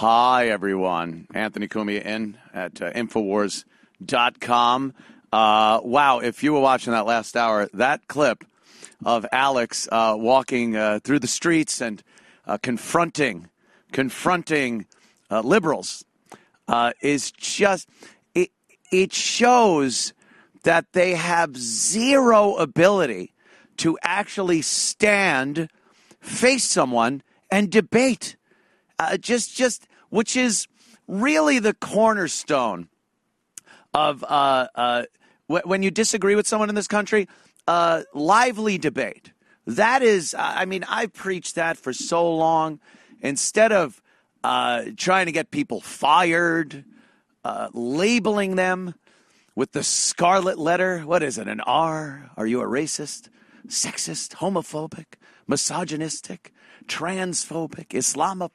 Hi, everyone. Anthony Cumia in at Infowars.com. Wow, if you were watching that last hour, that clip of Alex walking through the streets and confronting liberals is just, it shows that they have zero ability to actually stand, face someone, and debate. Which is really the cornerstone of when you disagree with someone in this country, lively debate. That is, I've preached that for so long. Instead of trying to get people fired, labeling them with the scarlet letter, what is it, an R? Are you a racist, sexist, homophobic, misogynistic, transphobic, Islamophobic?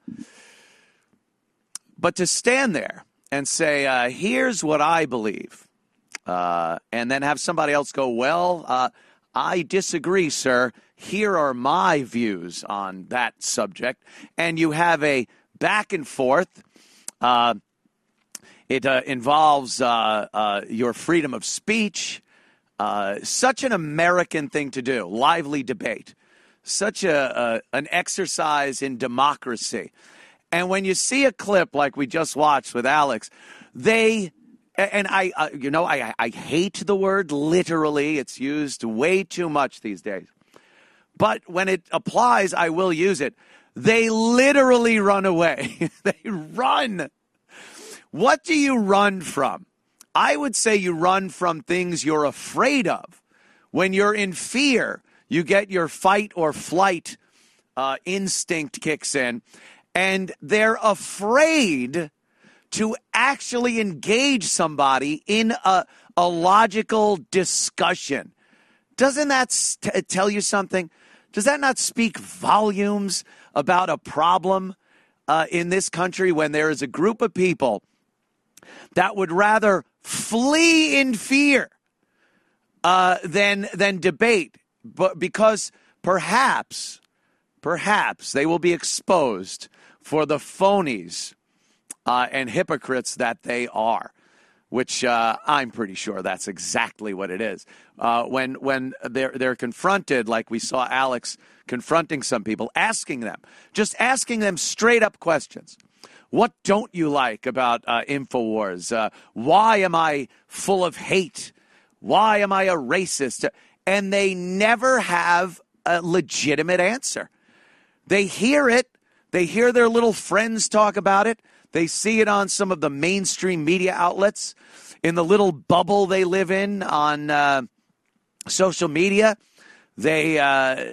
But to stand there and say, here's what I believe, and then have somebody else go, well, I disagree, sir. Here are my views on that subject. And you have a back and forth. It involves your freedom of speech. Such an American thing to do, lively debate. Such an exercise in democracy. And when you see a clip like we just watched with Alex, I hate the word literally. It's used way too much these days. But when it applies, I will use it. They literally run away. They run. What do you run from? I would say you run from things you're afraid of. When you're in fear, you get your fight or flight instinct kicks in. And they're afraid to actually engage somebody in a logical discussion. Doesn't that tell you something? Does that not speak volumes about a problem in this country when there is a group of people that would rather flee in fear than debate, but because perhaps they will be exposed for the phonies and hypocrites that they are, which I'm pretty sure that's exactly what it is. When they're confronted, like we saw Alex confronting some people, asking them straight up questions. What don't you like about InfoWars? Why am I full of hate? Why am I a racist? And they never have a legitimate answer. They hear it. They hear their little friends talk about it. They see it on some of the mainstream media outlets, in the little bubble they live in on social media. They're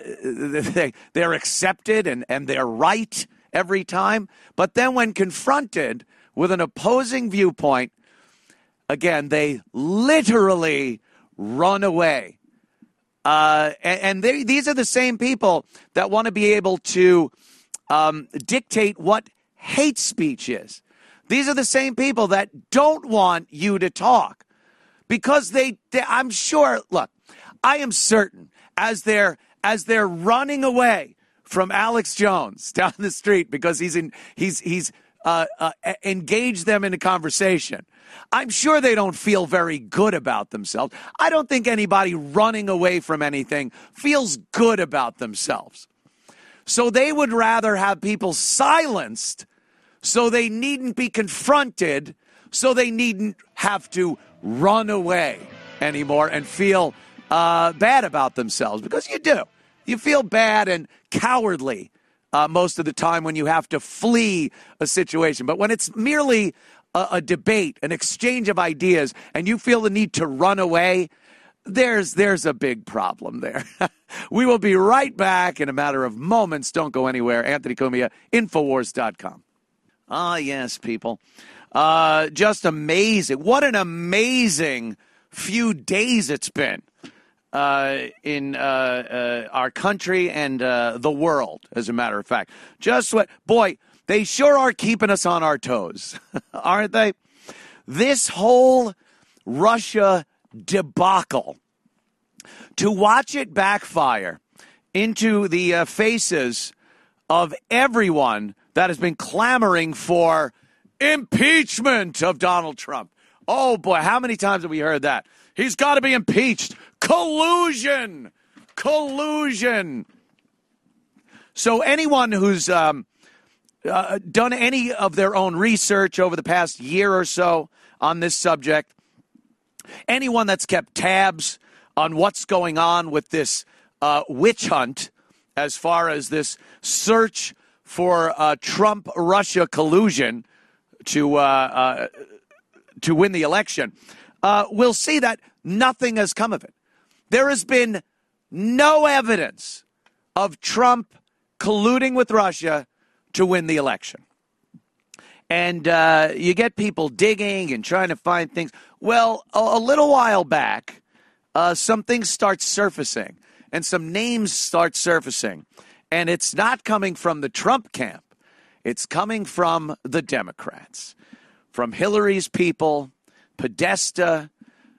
accepted and they're right every time. But then when confronted with an opposing viewpoint, again, they literally run away. These are the same people that want to be able to dictate what hate speech is. These are the same people that don't want you to talk because I'm sure, look, I am certain as they're running away from Alex Jones down the street because he's engaged them in a conversation, I'm sure they don't feel very good about themselves. I don't think anybody running away from anything feels good about themselves. So they would rather have people silenced so they needn't be confronted, so they needn't have to run away anymore and feel bad about themselves, because you do. You feel bad and cowardly most of the time when you have to flee a situation. But when it's merely a debate, an exchange of ideas, and you feel the need to run away, there's a big problem there. We will be right back in a matter of moments. Don't go anywhere. Anthony Cumia, Infowars.com. Ah, yes, people. Just amazing. What an amazing few days it's been in our country and the world, as a matter of fact. Boy, they sure are keeping us on our toes, aren't they? This whole Russia debacle, to watch it backfire into the faces of everyone that has been clamoring for impeachment of Donald Trump. Oh, boy, how many times have we heard that? He's got to be impeached. Collusion. So anyone who's done any of their own research over the past year or so on this subject, anyone that's kept tabs on what's going on with this witch hunt as far as this search for Trump-Russia collusion to win the election, will see that nothing has come of it. There has been no evidence of Trump colluding with Russia to win the election. And you get people digging and trying to find things. Well, a little while back, some things start surfacing and some names start surfacing. And it's not coming from the Trump camp. It's coming from the Democrats, from Hillary's people, Podesta,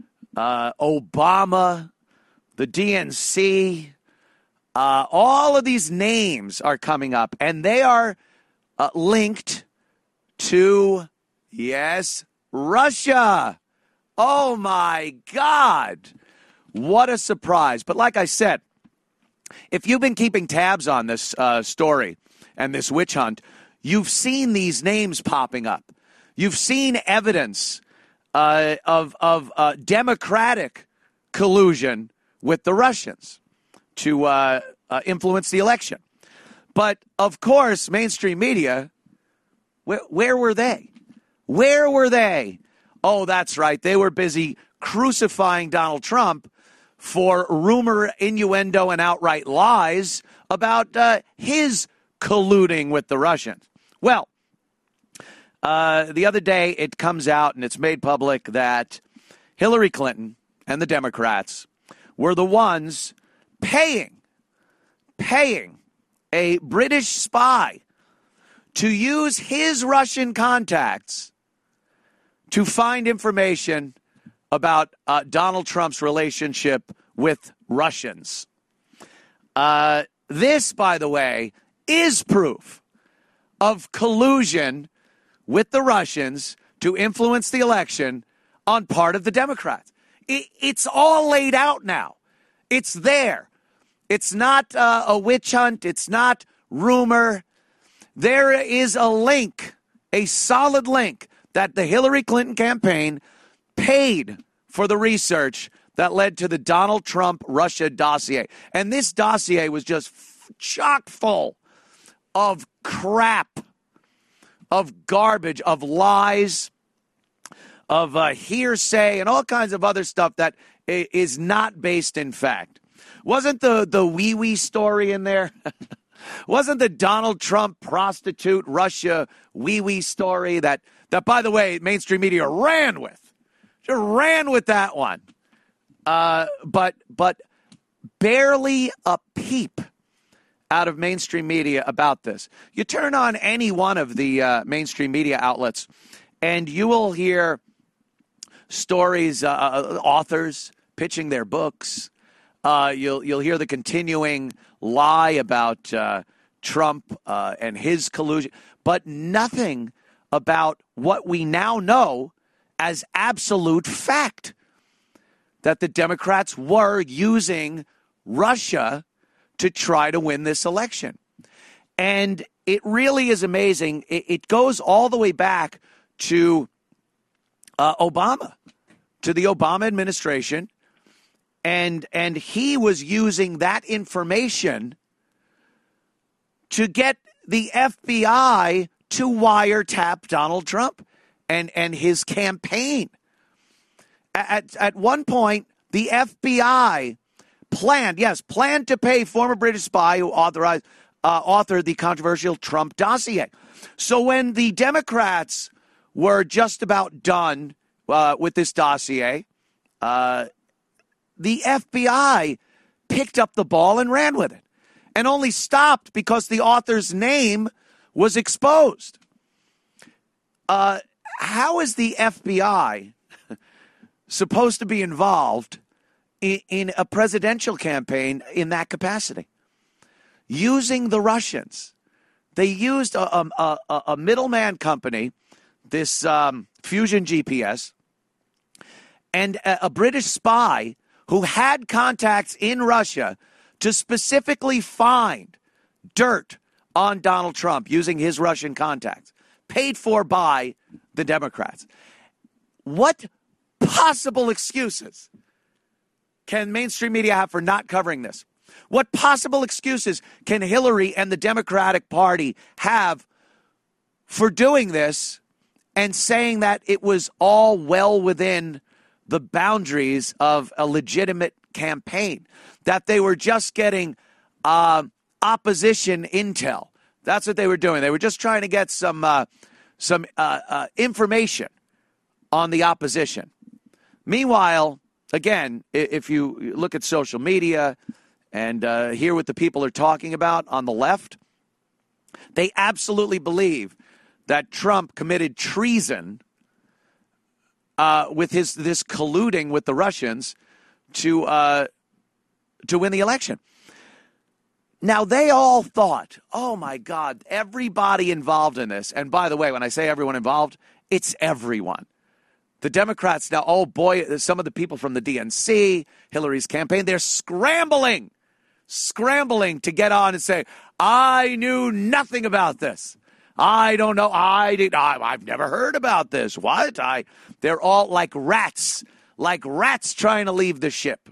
Obama, the DNC. All of these names are coming up, and they are linked to, yes, Russia. Oh, my God. What a surprise. But like I said, if you've been keeping tabs on this story and this witch hunt, you've seen these names popping up. You've seen evidence of Democratic collusion with the Russians to influence the election. But, of course, mainstream media, where were they? Where were they? Oh, that's right. They were busy crucifying Donald Trump for rumor, innuendo, and outright lies about his colluding with the Russians. Well, the other day it comes out and it's made public that Hillary Clinton and the Democrats were the ones paying a British spy to use his Russian contacts to find information about Donald Trump's relationship with Russians. This, by the way, is proof of collusion with the Russians to influence the election on part of the Democrats. It's all laid out now. It's there. It's not a witch hunt. It's not rumor. There is a link, a solid link, that the Hillary Clinton campaign paid for the research that led to the Donald Trump Russia dossier. And this dossier was just chock full of crap, of garbage, of lies, of hearsay, and all kinds of other stuff that is not based in fact. Wasn't the wee-wee story in there? Wasn't the Donald Trump prostitute Russia wee-wee story that, by the way, mainstream media ran with? Just ran with that one. But barely a peep out of mainstream media about this. You turn on any one of the mainstream media outlets, and you will hear stories, authors pitching their books. You'll hear the continuing lie about Trump and his collusion, but nothing about what we now know as absolute fact, that the Democrats were using Russia to try to win this election. And it really is amazing. It goes all the way back to Obama, to the Obama administration. And he was using that information to get the FBI to wiretap Donald Trump and his campaign. At one point, the FBI planned to pay former British spy who authored the controversial Trump dossier. So when the Democrats were just about done with this dossier, the FBI picked up the ball and ran with it, and only stopped because the author's name was exposed. How is the FBI supposed to be involved in a presidential campaign in that capacity? Using the Russians They used a middleman company, this Fusion GPS, and a British spy who had contacts in Russia to specifically find dirt on Donald Trump using his Russian contacts, paid for by the Democrats. What possible excuses can mainstream media have for not covering this? What possible excuses can Hillary and the Democratic Party have for doing this and saying that it was all well within the boundaries of a legitimate campaign, that they were just getting opposition intel? That's what they were doing. They were just trying to get some information on the opposition. Meanwhile, again, if you look at social media and hear what the people are talking about on the left, they absolutely believe that Trump committed treason with this colluding with the Russians to win the election. Now, they all thought, oh, my God, everybody involved in this. And by the way, when I say everyone involved, it's everyone. The Democrats now, oh, boy, some of the people from the DNC, Hillary's campaign, they're scrambling to get on and say, I knew nothing about this. I don't know. I've never heard about this. What? They're all like rats trying to leave the ship.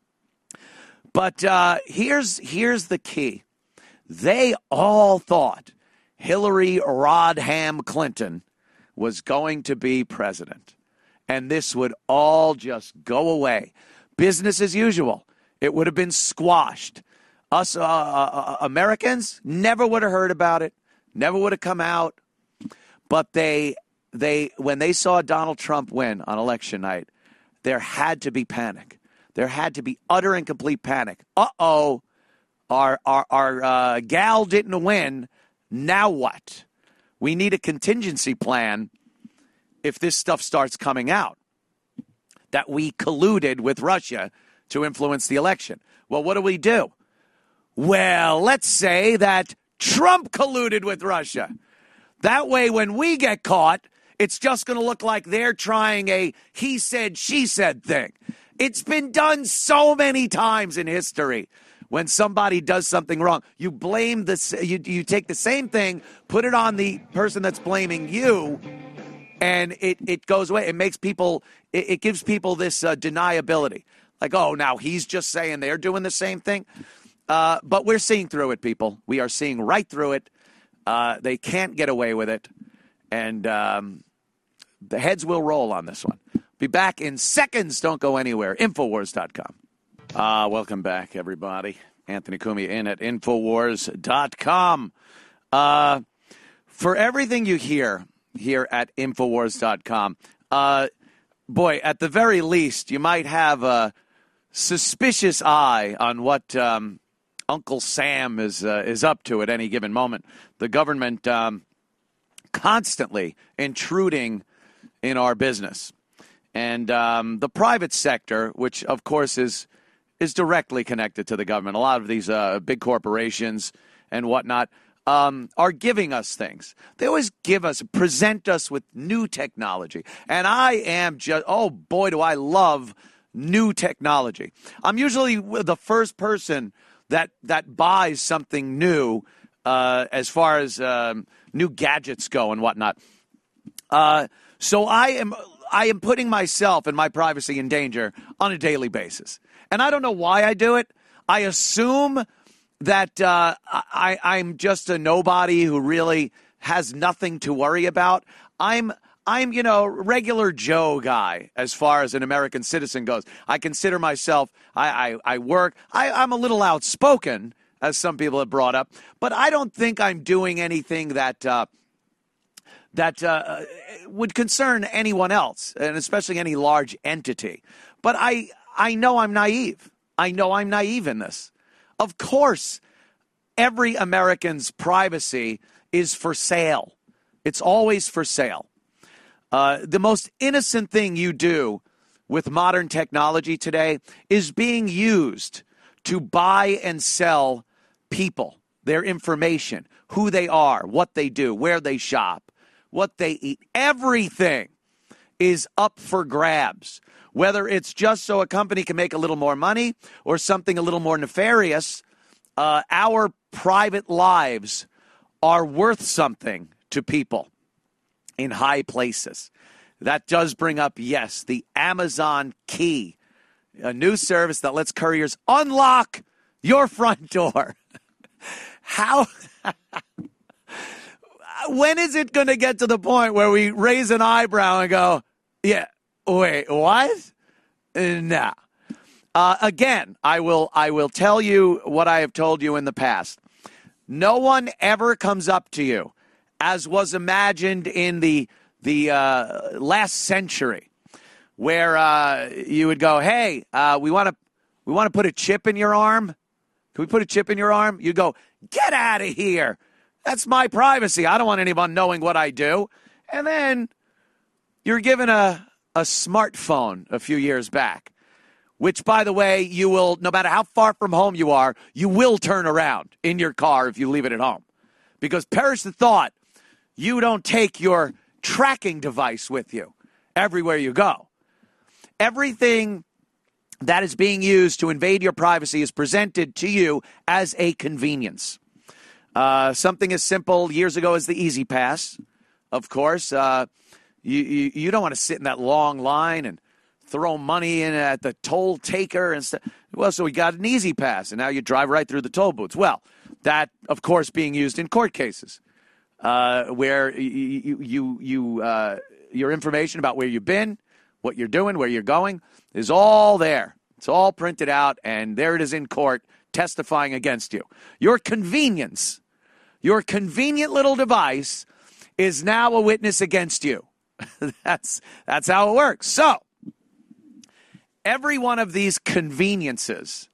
But here's the key. They all thought Hillary Rodham Clinton was going to be president, and this would all just go away. Business as usual. It would have been squashed. Us Americans never would have heard about it, never would have come out. But they when they saw Donald Trump win on election night, there had to be panic. There had to be utter and complete panic. Uh-oh, our gal didn't win. Now what? We need a contingency plan if this stuff starts coming out, that we colluded with Russia to influence the election. Well, what do? Well, let's say that Trump colluded with Russia. That way, when we get caught, it's just going to look like they're trying a he said, she said thing. It's been done so many times in history. When somebody does something wrong, you blame you take the same thing, put it on the person that's blaming you, and it goes away. It makes people, it gives people this deniability. Like, oh, now he's just saying they're doing the same thing. But we're seeing through it, people. We are seeing right through it. They can't get away with it. And the heads will roll on this one. Be back in seconds. Don't go anywhere. Infowars.com. Welcome back, everybody. Anthony Cumia in at Infowars.com. For everything you hear here at Infowars.com, boy, at the very least, you might have a suspicious eye on what Uncle Sam is up to at any given moment. The government constantly intruding in our business. And the private sector, which, of course, is directly connected to the government. A lot of these big corporations and whatnot are giving us things. They always present us with new technology. And I am just, oh, boy, do I love new technology. I'm usually the first person that buys something new as far as new gadgets go and whatnot. So I am putting myself and my privacy in danger on a daily basis. And I don't know why I do it. I assume that I'm just a nobody who really has nothing to worry about. I'm regular Joe guy as far as an American citizen goes. I consider myself, I work, I'm a little outspoken, as some people have brought up, but I don't think I'm doing anything that would concern anyone else, and especially any large entity. But I know I'm naive. I know I'm naive in this. Of course, every American's privacy is for sale. It's always for sale. The most innocent thing you do with modern technology today is being used to buy and sell people. their information, who they are, what they do, where they shop, what they eat. Everything is up for grabs, whether it's just so a company can make a little more money or something a little more nefarious. Our private lives are worth something to people in high places. That does bring up, yes, the Amazon Key, a new service that lets couriers unlock your front door. How? When is it going to get to the point where we raise an eyebrow and go, yeah, wait, what? No. Again, I will tell you what I have told you in the past. No one ever comes up to you, as was imagined in the last century, where you would go, hey, we want to put a chip in your arm. Can we put a chip in your arm? You go, get out of here. That's my privacy. I don't want anyone knowing what I do. And then you're given a smartphone a few years back, which, by the way, you will, no matter how far from home you are, you will turn around in your car if you leave it at home. Because perish the thought, you don't take your tracking device with you everywhere you go. Everything that is being used to invade your privacy is presented to you as a convenience. Something as simple years ago as the Easy Pass, of course. You don't want to sit in that long line and throw money in at the toll taker and stuff. Well, so we got an Easy Pass, and now you drive right through the toll booths. Well, that, of course, being used in court cases where your information about where you've been, what you're doing, where you're going is all there. It's all printed out, and there it is in court testifying against you. Your convenience, your convenient little device is now a witness against you. That's how it works. So, every one of these conveniences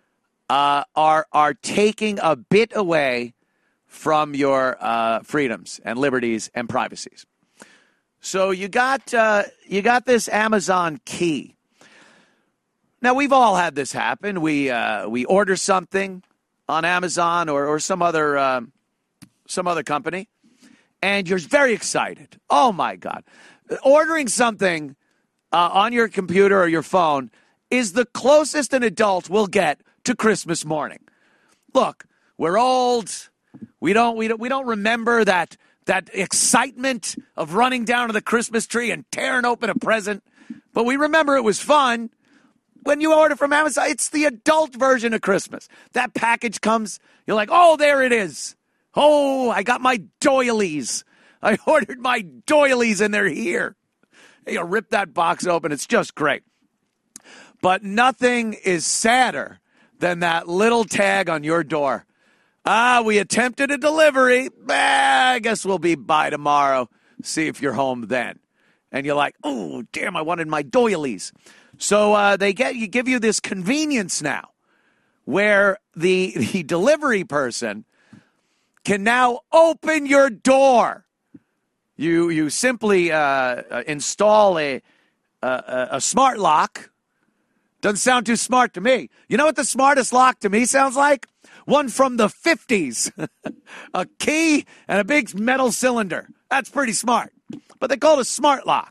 are taking a bit away from your freedoms and liberties and privacies. So you got this Amazon Key. Now, we've all had this happen. We order something on Amazon or some other company, and you're very excited. Oh my God, ordering something on your computer or your phone is the closest an adult will get to Christmas morning. Look, we're old. We don't remember that excitement of running down to the Christmas tree and tearing open a present, but we remember it was fun. When you order from Amazon, it's the adult version of Christmas. That package comes, you're like, oh, there it is. Oh, I got my doilies. I ordered my doilies and they're here. You rip that box open. It's just great. But nothing is sadder than that little tag on your door. We attempted a delivery. I guess we'll be by tomorrow. See if you're home then. And you're like, oh, damn, I wanted my doilies. So give you this convenience now where the delivery person can now open your door. You simply install a smart lock. Doesn't sound too smart to me. You know what the smartest lock to me sounds like? One from the 50s. A key and a big metal cylinder. That's pretty smart. But they call it a smart lock.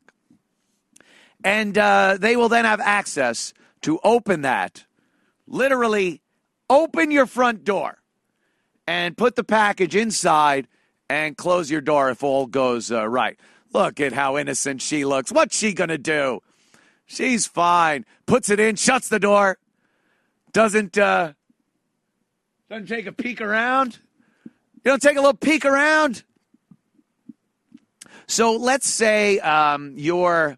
And they will then have access to open that, literally open your front door and put the package inside and close your door if all goes right. Look at how innocent she looks. What's she going to do? She's fine. Puts it in, shuts the door, doesn't take a peek around. You don't take a little peek around? So let's say you're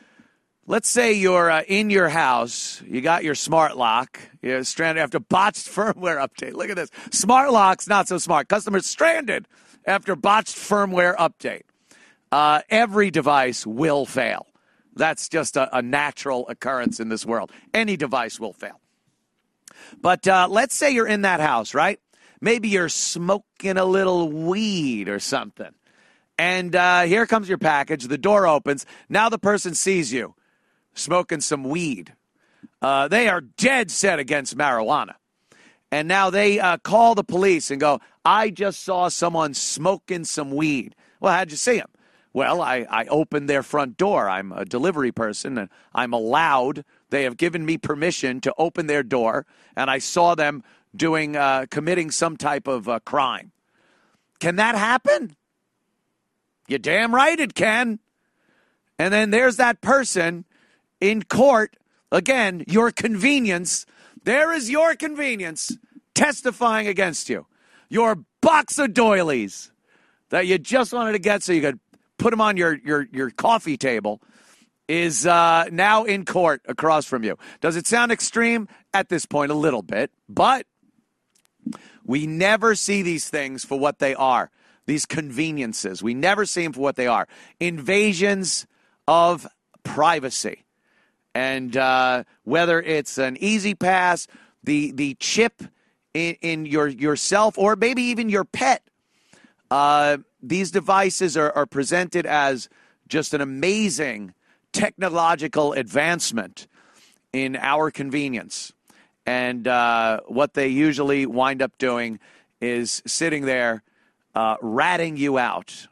in your house. You got your smart lock. You're stranded after botched firmware update. Look at this. Smart lock's not so smart. Customers stranded after botched firmware update. Every device will fail. That's just a natural occurrence in this world. Any device will fail. But let's say you're in that house, right? Maybe you're smoking a little weed or something. And here comes your package. The door opens. Now the person sees you smoking some weed. They are dead set against marijuana. And now they call the police and go, I just saw someone smoking some weed. Well, how'd you see him? Well, I opened their front door. I'm a delivery person, and I'm allowed. They have given me permission to open their door, and I saw them committing some type of crime. Can that happen? You're damn right it can. And then there's that person in court, again, your convenience. There is your convenience testifying against you. Your box of doilies that you just wanted to get so you could put them on your coffee table is now in court across from you. Does it sound extreme? At this point, a little bit. But we never see these things for what they are, these conveniences. We never see them for what they are. Invasions of privacy. And whether it's an easy pass, the chip in yourself, or maybe even your pet, these devices are presented as just an amazing technological advancement in our convenience. And what they usually wind up doing is sitting there ratting you out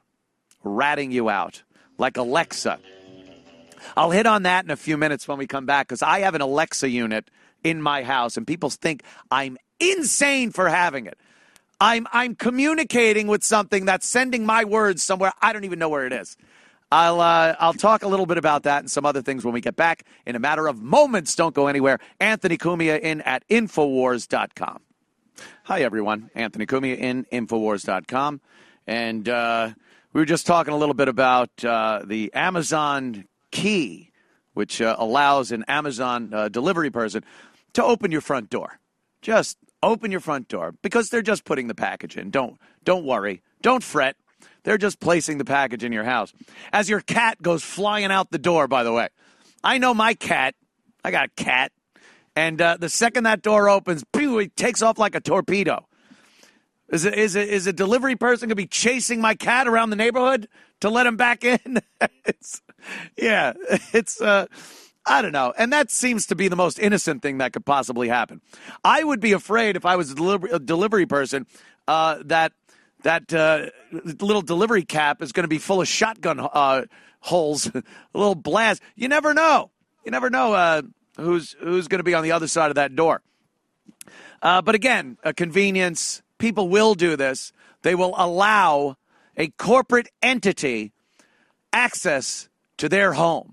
like Alexa. I'll hit on that in a few minutes when we come back, because I have an Alexa unit in my house, and people think I'm insane for having it. I'm communicating with something that's sending my words somewhere. I don't even know where it is. I'll talk a little bit about that and some other things when we get back in a matter of moments. Don't go anywhere. Anthony Cumia in at Infowars.com. Hi, everyone. Anthony Cumia in Infowars.com. And we were just talking a little bit about the Amazon Key, which allows an Amazon delivery person to open your front door. Just open your front door, because they're just putting the package in. Don't worry. Don't fret. They're just placing the package in your house. As your cat goes flying out the door, by the way. I know my cat. I got a cat. And the second that door opens, he takes off like a torpedo. Is a delivery person going to be chasing my cat around the neighborhood to let him back in? It's I don't know. And that seems to be the most innocent thing that could possibly happen. I would be afraid, if I was a delivery person, that little delivery cap is going to be full of shotgun holes, a little blast. You never know. You never know who's going to be on the other side of that door. But again, a convenience. People will do this. They will allow a corporate entity access to their home.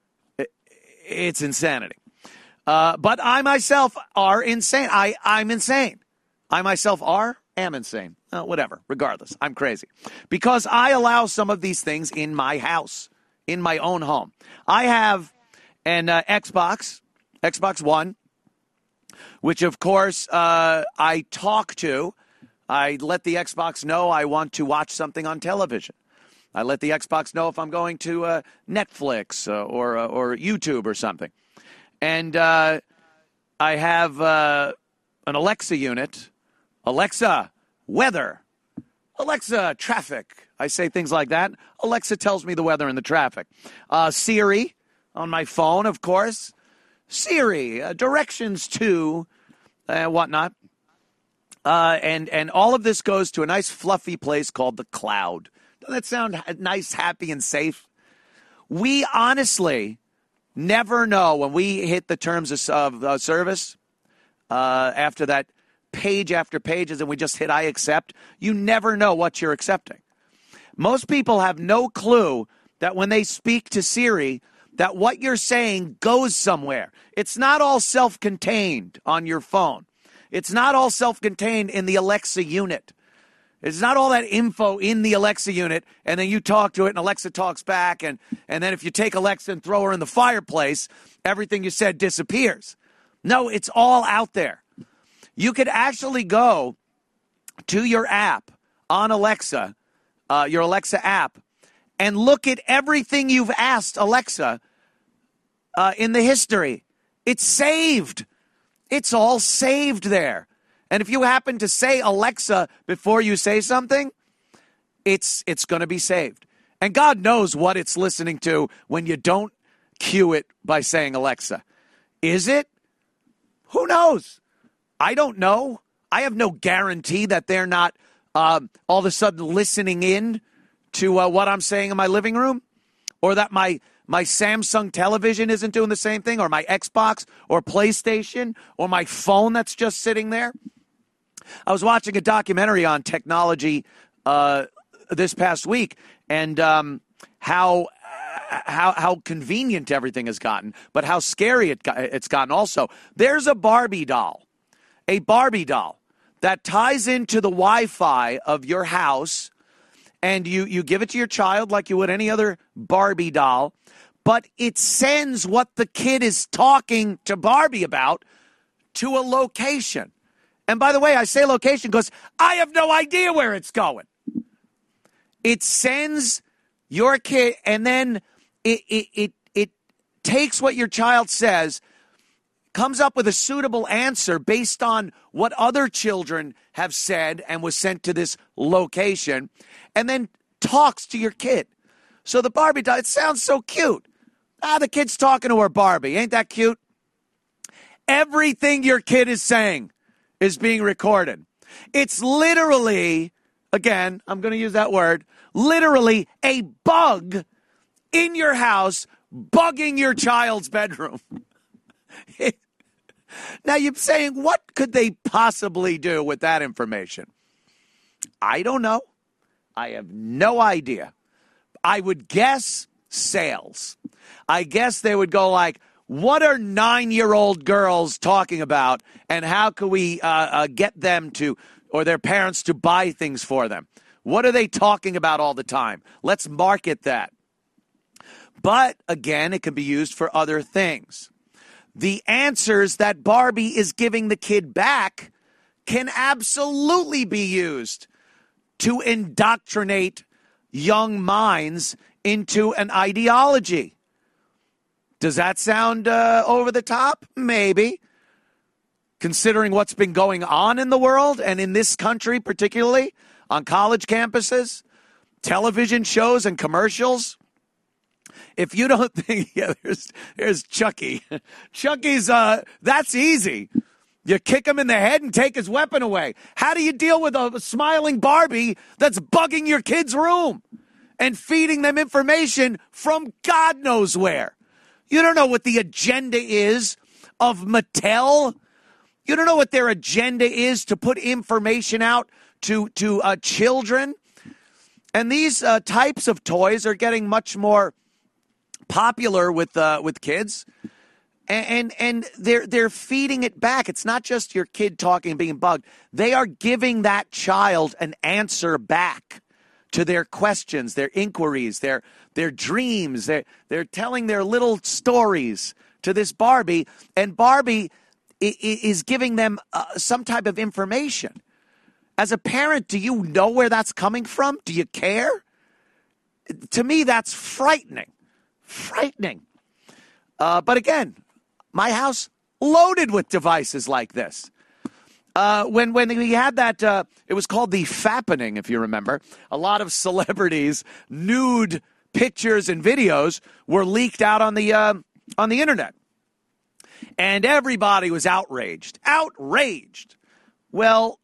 It's insanity. But I myself are insane. I'm insane. I myself am insane. Whatever. Regardless, I'm crazy. Because I allow some of these things in my house, in my own home. I have an Xbox One, which, of course, I talk to. I let the Xbox know I want to watch something on television. I let the Xbox know if I'm going to Netflix or YouTube or something. And I have an Alexa unit. Alexa, weather. Alexa, traffic. I say things like that. Alexa tells me the weather and the traffic. Siri on my phone, of course. Siri, directions to whatnot. And all of this goes to a nice fluffy place called the cloud. Doesn't that sound nice, happy, and safe? We honestly never know when we hit the terms of service after that page after pages and we just hit I accept. You never know what you're accepting. Most people have no clue that when they speak to Siri, that what you're saying goes somewhere. It's not all self-contained on your phone. It's not all self-contained in the Alexa unit. It's not all that info in the Alexa unit, and then you talk to it, and Alexa talks back, and then if you take Alexa and throw her in the fireplace, everything you said disappears. No, it's all out there. You could actually go to your app on Alexa, your Alexa app, and look at everything you've asked Alexa in the history. It's saved. It's all saved there. And if you happen to say Alexa before you say something, it's going to be saved. And God knows what it's listening to when you don't cue it by saying Alexa. Is it? Who knows? I don't know. I have no guarantee that they're not all of a sudden listening in to what I'm saying in my living room, or that my Samsung television isn't doing the same thing, or my Xbox or PlayStation or my phone that's just sitting there. I was watching a documentary on technology this past week, and how convenient everything has gotten, but how scary it's gotten also. There's a Barbie doll that ties into the Wi-Fi of your house, and you give it to your child like you would any other Barbie doll, but it sends what the kid is talking to Barbie about to a location. And by the way, I say location because I have no idea where it's going. It sends your kid, and then it takes what your child says, comes up with a suitable answer based on what other children have said and was sent to this location, and then talks to your kid. So the Barbie doll, it sounds so cute. The kid's talking to her Barbie. Ain't that cute? Everything your kid is saying is being recorded. It's literally, again, I'm going to use that word, literally a bug in your house bugging your child's bedroom. Now you're saying, what could they possibly do with that information? I don't know. I have no idea. I would guess sales. I guess they would go like, what are 9-year-old girls talking about, and how can we get them to, or their parents to buy things for them? What are they talking about all the time? Let's market that. But again, it can be used for other things. The answers that Barbie is giving the kid back can absolutely be used to indoctrinate young minds into an ideology. Does that sound over the top? Maybe. Considering what's been going on in the world and in this country, particularly on college campuses, television shows and commercials. If you don't think, there's Chucky. Chucky's, that's easy. You kick him in the head and take his weapon away. How do you deal with a smiling Barbie that's bugging your kid's room and feeding them information from God knows where? You don't know what the agenda is of Mattel. You don't know what their agenda is to put information out to children. And these types of toys are getting much more popular with kids, and they're feeding it back. It's not just your kid talking and being bugged. They are giving that child an answer back to their questions, their inquiries, their dreams. They're telling their little stories to this Barbie, and Barbie is giving them some type of information. As a parent, do you know where that's coming from? Do you care? To me, that's frightening. Frightening. But again, my house loaded with devices like this. When we had that, it was called the fappening, if you remember. A lot of celebrities' nude pictures and videos were leaked out on the internet. And everybody was outraged. Outraged. Well,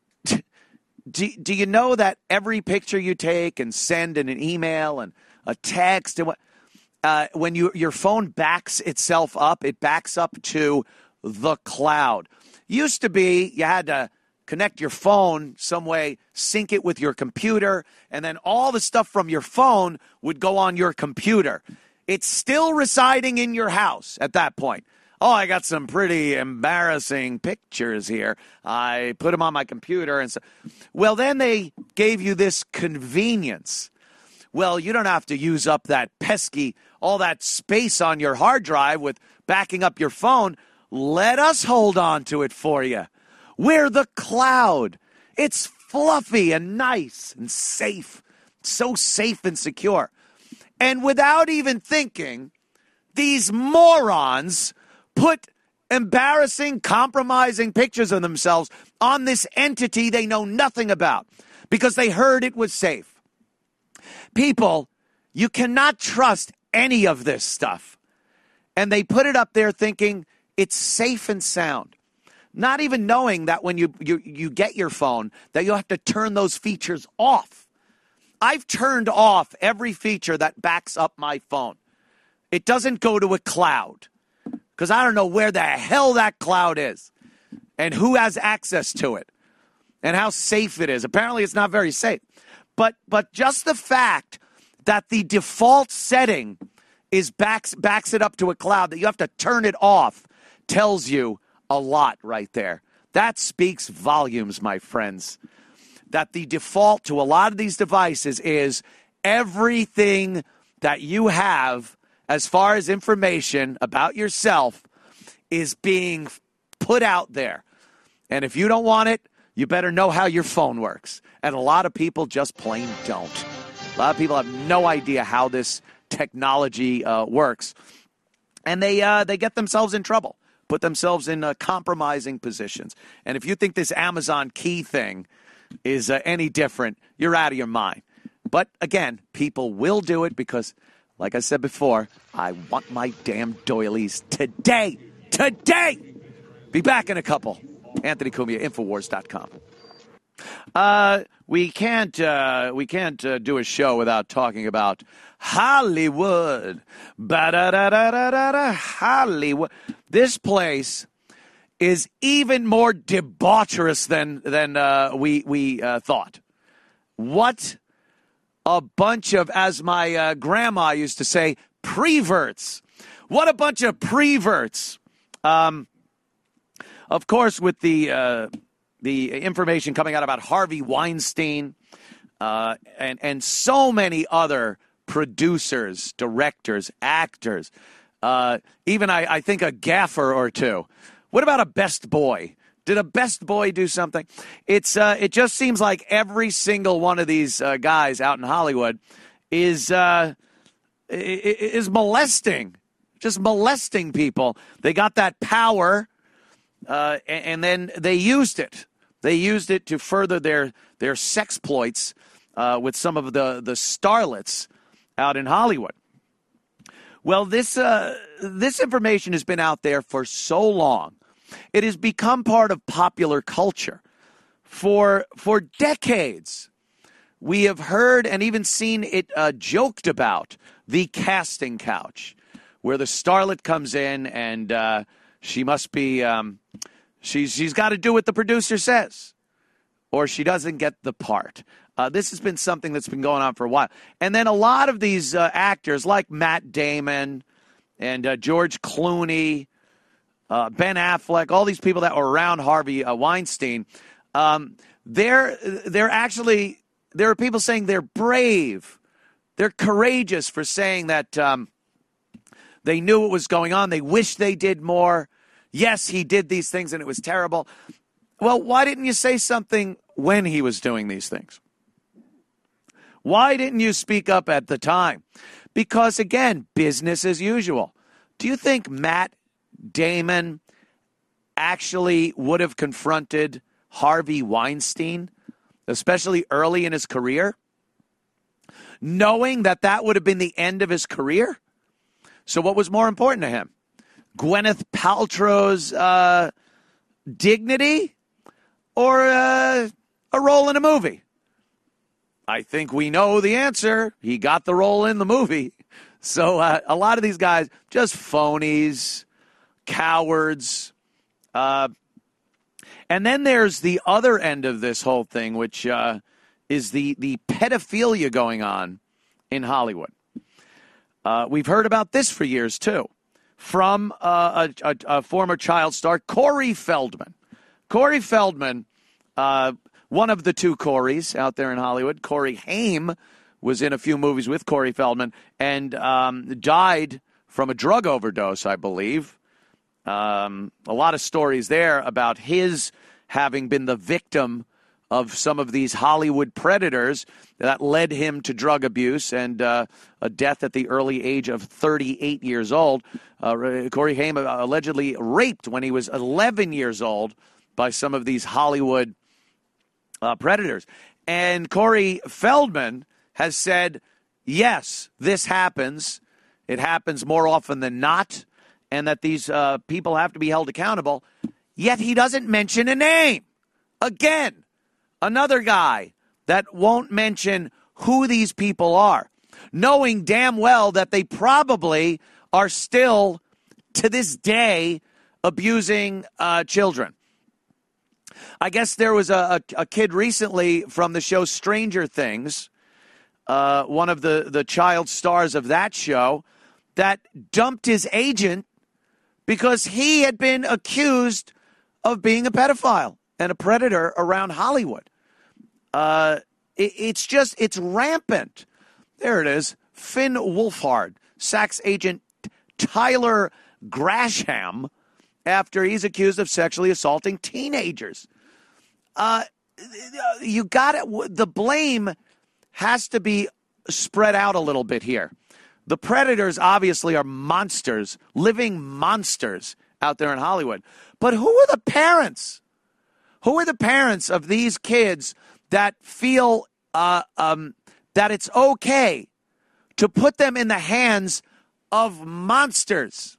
do you know that every picture you take and send in an email and a text and when your phone backs itself up, it backs up to the cloud. Used to be you had to connect your phone some way, sync it with your computer, and then all the stuff from your phone would go on your computer. It's still residing in your house at that point. Oh, I got some pretty embarrassing pictures here. I put them on my computer. And so, well, then they gave you this convenience. Well, you don't have to use up that pesky, all that space on your hard drive with backing up your phone. Let us hold on to it for you. We're the cloud. It's fluffy and nice and safe. So safe and secure. And without even thinking, these morons put embarrassing, compromising pictures of themselves on this entity they know nothing about because they heard it was safe. People, you cannot trust any of this stuff. And they put it up there thinking it's safe and sound. not even knowing that when you get your phone, that you have to turn those features off. I've turned off every feature that backs up my phone. It doesn't go to a cloud because I don't know where the hell that cloud is and who has access to it and how safe it is. Apparently, it's not very safe. But just the fact that the default setting is backs it up to a cloud, that you have to turn it off, tells you a lot right there. That speaks volumes, my friends. That the default to a lot of these devices is everything that you have as far as information about yourself is being put out there. And if you don't want it, you better know how your phone works. And a lot of people just plain don't. A lot of people have no idea how this technology works. And they get themselves in trouble, put themselves in compromising positions. And if you think this Amazon Key thing is any different, you're out of your mind. But again, people will do it because, like I said before, I want my damn doilies today. Today! Be back in a couple. Anthony Cumia, Infowars.com. We can't do a show without talking about Hollywood. Ba-da-da-da-da-da-da, Hollywood. This place is even more debaucherous than we thought. What a bunch of, as my grandma used to say, preverts. What a bunch of preverts. Of course, with the information coming out about Harvey Weinstein and so many other producers, directors, actors, even I think a gaffer or two. What about a best boy? Did a best boy do something? It just seems like every single one of these guys out in Hollywood is molesting, just molesting people. They got that power, and then they used it. They used it to further their sexploits with some of the starlets out in Hollywood. Well, this information has been out there for so long. It has become part of popular culture. For decades, we have heard and even seen it joked about, the casting couch, where the starlet comes in and she must be she's got to do what the producer says, or she doesn't get the part. This has been something that's been going on for a while. And then a lot of these actors like Matt Damon and George Clooney, Ben Affleck, all these people that were around Harvey Weinstein, there are people saying they're brave. They're courageous for saying that they knew what was going on. They wish they did more. Yes, he did these things and it was terrible. Well, why didn't you say something when he was doing these things? Why didn't you speak up at the time? Because, again, business as usual. Do you think Matt Damon actually would have confronted Harvey Weinstein, especially early in his career, knowing that would have been the end of his career? So what was more important to him? Gwyneth Paltrow's dignity or a role in a movie? I think we know the answer. He got the role in the movie. So a lot of these guys, just phonies, cowards. And then there's the other end of this whole thing, which is the pedophilia going on in Hollywood. We've heard about this for years, too, from a former child star, Corey Feldman. Corey Feldman, one of the two Coreys out there in Hollywood. Corey Haim was in a few movies with Corey Feldman and died from a drug overdose, I believe. A lot of stories there about his having been the victim of some of these Hollywood predators that led him to drug abuse and a death at the early age of 38 years old. Corey Haim allegedly raped when he was 11 years old by some of these Hollywood predators. And Corey Feldman has said, yes, this happens. It happens more often than not, and that these people have to be held accountable. yet he doesn't mention a name. Again, another guy that won't mention who these people are, knowing damn well that they probably are still, to this day, abusing children. I guess there was a kid recently from the show Stranger Things, one of the child stars of that show, that dumped his agent because he had been accused of being a pedophile and a predator around Hollywood. It's rampant. There it is. Finn Wolfhard sacks agent Tyler Grasham after he's accused of sexually assaulting teenagers. You got it. The blame has to be spread out a little bit here. The predators obviously are monsters, living monsters out there in Hollywood. But who are the parents? Who are the parents of these kids that feel that it's okay to put them in the hands of monsters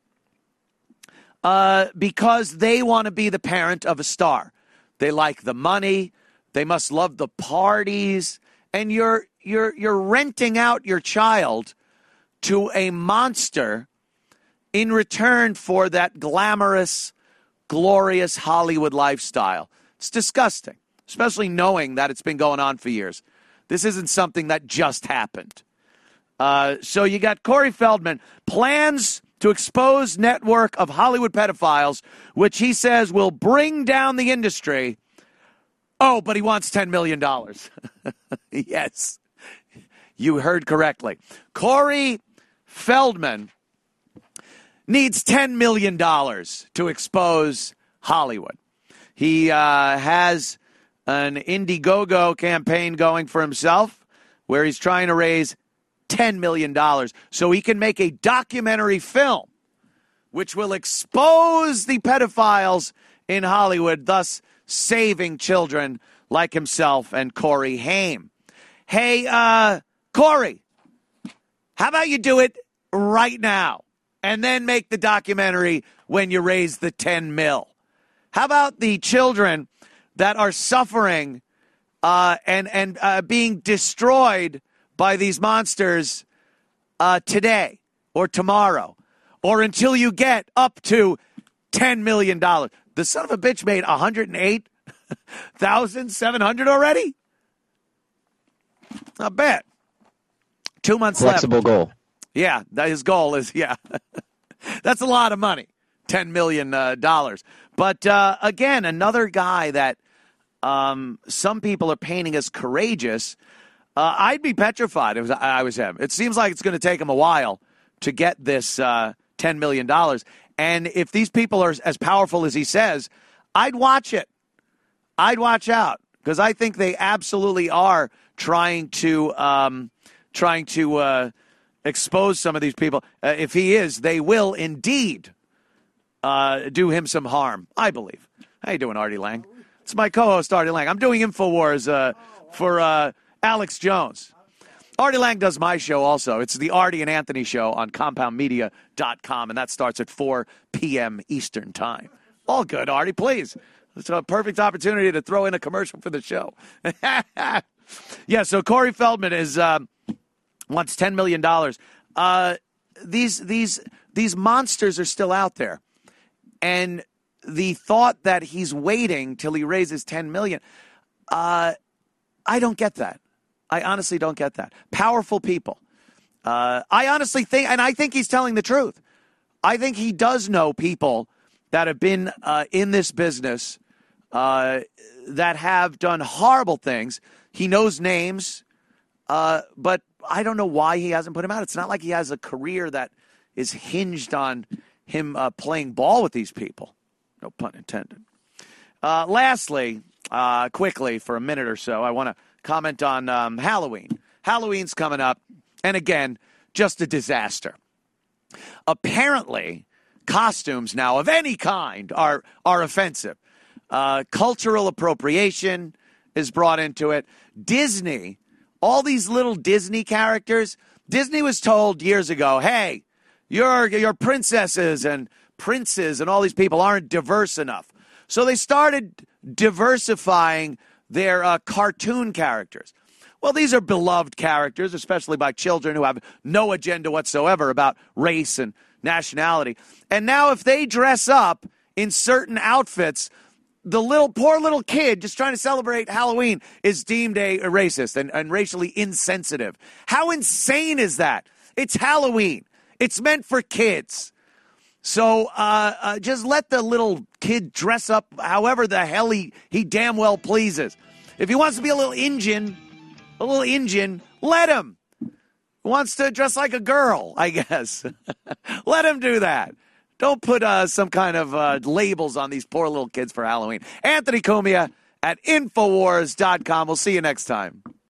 because they want to be the parent of a star? They like the money. They must love the parties. And you're renting out your child to a monster in return for that glamorous, glorious Hollywood lifestyle. It's disgusting, especially knowing that it's been going on for years. This isn't something that just happened. So you got Corey Feldman, plans to expose network of Hollywood pedophiles, which he says will bring down the industry. Oh, but he wants $10 million. Yes, you heard correctly. Corey Feldman needs $10 million to expose Hollywood. He has an Indiegogo campaign going for himself where he's trying to raise $10 million so he can make a documentary film which will expose the pedophiles in Hollywood, thus saving children like himself and Corey Haim. Hey, Corey, how about you do it right now and then make the documentary when you raise the 10 mil? How about the children that are suffering and being destroyed by these monsters today or tomorrow or until you get up to $10 million? The son of a bitch made $108,700 already? Not bad. 2 months Flexible left. goal. Yeah, his goal is, yeah. That's a lot of money, $10 million. But, again, another guy that some people are painting as courageous. I'd be petrified if I was him. It seems like it's going to take him a while to get this $10 million. And if these people are as powerful as he says, I'd watch it. I'd watch out because I think they absolutely are trying to expose some of these people. If he is, they will indeed do him some harm, I believe. How you doing, Artie Lang? It's my co-host, Artie Lang. I'm doing InfoWars for Alex Jones. Artie Lang does my show also. It's the Artie and Anthony Show on CompoundMedia.com, and that starts at 4 p.m. Eastern Time. All good, Artie, please. It's a perfect opportunity to throw in a commercial for the show. Yeah, so Corey Feldman wants $10 million. These monsters are still out there. And the thought that he's waiting till he raises $10 million, I don't get that. I honestly don't get that. Powerful people. I honestly think, and I think he's telling the truth. I think he does know people that have been in this business that have done horrible things. He knows names, but I don't know why he hasn't put him out. It's not like he has a career that is hinged on him playing ball with these people. No pun intended. Lastly, quickly for a minute or so, I want to comment on Halloween. Halloween's coming up, and again, just a disaster. Apparently, costumes now of any kind are offensive. Cultural appropriation is brought into it. Disney, all these little Disney characters, Disney was told years ago, hey, your princesses and princes and all these people aren't diverse enough. So they started diversifying their cartoon characters. Well, these are beloved characters, especially by children who have no agenda whatsoever about race and nationality. And now if they dress up in certain outfits, the poor little kid just trying to celebrate Halloween is deemed a racist and racially insensitive. How insane is that? It's Halloween. It's meant for kids. So just let the little kid dress up however the hell he damn well pleases. If he wants to be a little Injun, let him. Wants to dress like a girl, I guess. Let him do that. Don't put some kind of labels on these poor little kids for Halloween. Anthony Cumia at Infowars.com. We'll see you next time.